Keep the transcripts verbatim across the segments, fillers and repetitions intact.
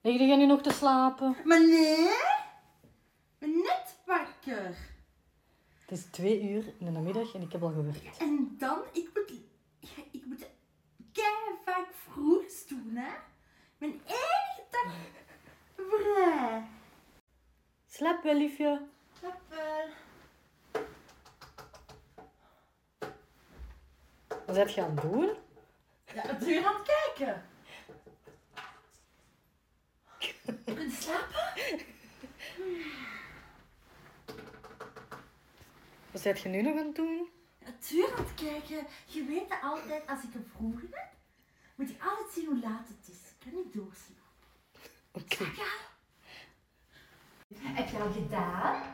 Lig jij nu nog te slapen? Maar nee, ik ben net wakker. Het is twee uur in de namiddag en ik heb al gewerkt. En dan, ik moet, ja, ik moet kei vaak vroegs doen, hè. Mijn enige dag vrij. Slaap wel, liefje. Slaap wel. Wat zit je aan het doen? Ja, het is weer aan het kijken. Kun je slapen? Wat zit je nu nog aan het doen? Het is weer aan het kijken. Je weet dat altijd, als ik een vroeger heb, moet ik altijd zien hoe laat het is. Ik kan niet doorslapen. Oké. Slaap je al? Heb je al gedaan?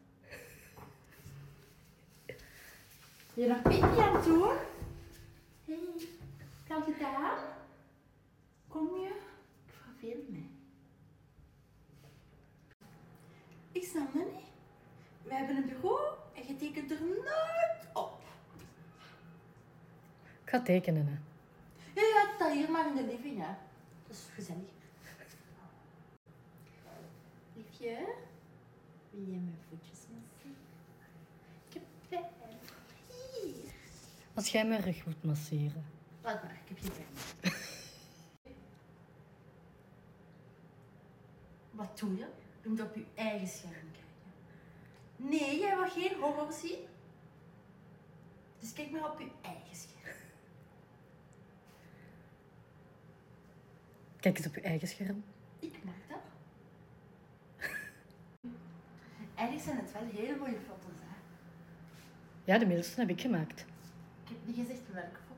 Ben je nog pipi aan het doen? Hé, hey, heb je al gedaan? Kom je? Ik verveel mij. Ik snap dat niet. We hebben een bureau en je tekent er nooit op. Ik ga tekenen, hè. Ja, ja, het staat hier maar in de living, hè. Dat is gezellig. Liefje, wil je mijn voetjes masseren? Ik heb pijn. Hier. Als jij mijn rug moet masseren. Laat maar, ik heb geen pijn. Wat doe je? Je moet op je eigen scherm kijken. Nee, jij wil geen horror zien. Dus kijk maar op je eigen scherm. Kijk eens op je eigen scherm. Ik mag dat. Eigenlijk zijn het wel hele mooie foto's, hè. Ja, de middelste heb ik gemaakt. Ik heb niet gezegd welke foto.